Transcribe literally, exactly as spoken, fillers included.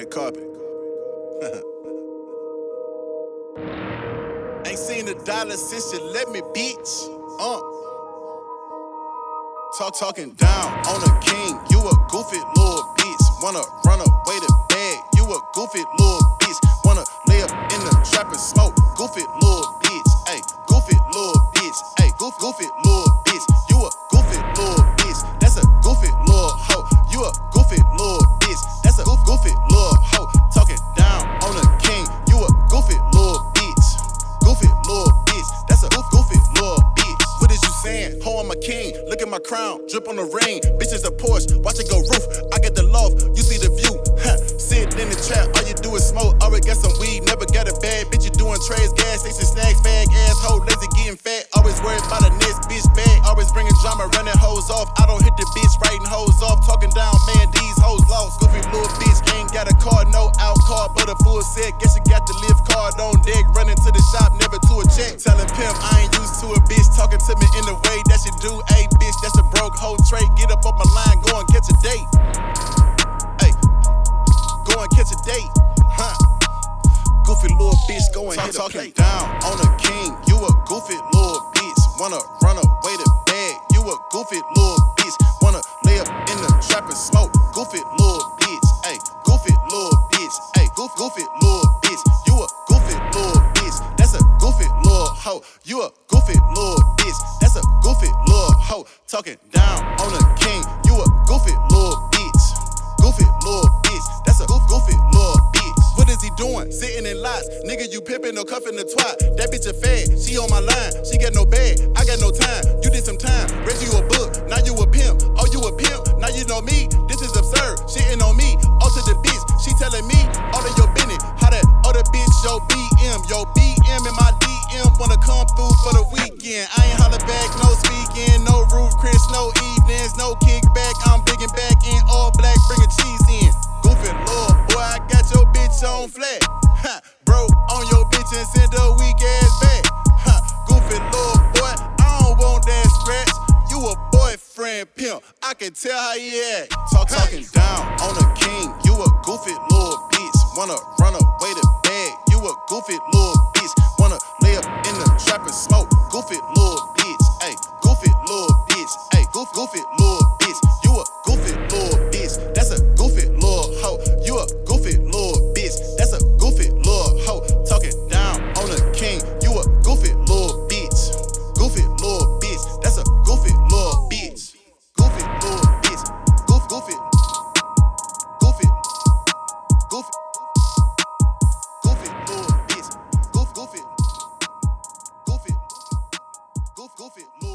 red carpet. Ain't seen a dollar since you let me, bitch. Uh. Talk talking down on a king. You a goofy little bitch. Wanna run away the bag. You a goofy little bitch. Wanna lay up in the trap and smoke. Goofy little bitch. Ayy, goofy little bitch. Ayy, goof, goofy little bitch. You a goofy little bitch. That's a goofy little hoe. You a goofy little bitch. That's a goof, goofy little hoe. Talking down on a king. You a goofy little bitch. Goofy little bitch. That's a goof, goofy little bitch. What is you saying? Ho, I'm a king. Look at my crown. Drip on the ring. Bitches a Porsche. Watch it go roof. I get the loft. You see the view. Huh. Sitting in the trap. All you do is smoke. Already got some weed. Never got a bag. Bitch, you doing trades. Gas station snacks. Fag asshole. Lazy getting fat. Always worried about the next bitch bag. Always bringing drama. Running hoes off. I don't hit the bitch. Writing hoes off. Talking down. Man, these hoes lost. Goofy little bitch. Ain't got a car. No out car. But a full set. Guess you got the lift card on deck. Running to the shop. Never to a check. Telling pimp I ain't used to a bitch talking to me in the way that you do. Hey, bitch, that's a broke hoe trait. Get up off my line, go and catch a date. Hey, go and catch a date. Huh? Goofy little bitch, go and hit a plate. Down on a king, you a goofy little bitch. Wanna run away the bag, you a goofy little bitch. Wanna lay up in the trap and smoke. Goofy little bitch. Hey, goofy little bitch. Hey, goof, goofy little bitch. You a goofy little bitch. That's a goofy little hoe. You a goofy little bitch. That's a goofy little hoe. Talking down on a king. You a goofy little bitch. Goofy little bitch. That's a goof, goofy little bitch. What is he doing? Sitting in lots. Nigga, you pimpin', no cuffin' the twat. That bitch a fad. She on my line. She got no bag. I got no time. You did some time. Read you a book. Now you a pimp. Oh, you a pimp. Now you know me. This is absurd. Shitting on me. All to the bitch. She telling me all of your business. How that other bitch, yo B M. Yo B M in my D M. Wanna come through for the weekend. I ain't holler back. No speaking. No roof Chris. No evenings. No kickback. I'm big and back in all black. Bring a cheese in. Goofy Lord. Boy, I got your bitch on flat. Ha, broke on your bitch and send a weak ass back. Ha, goofy Lord, boy, I don't want that scratch. You a boyfriend pimp, I can tell how he act. Talk talking down on a king, you a goofy little bitch. Wanna run away the bag, you a goofy little bitch. Wanna lay up in the trap and smoke. Goofy little bitch, ayy, goofy little bitch, ayy, goof, goofy little bitch. You a goofy little bitch, that's a goofy little hoe. You a goofy little bitch, that's a goofy little hoe. Talking down on a king, you a goofy little bitch. Goofy little bitch, that's a goofy little bitch. Goofy little bitch, goof, goofy, goofy, goofy, goofy little bitch, goof, goofy, goofy, goof, goofy.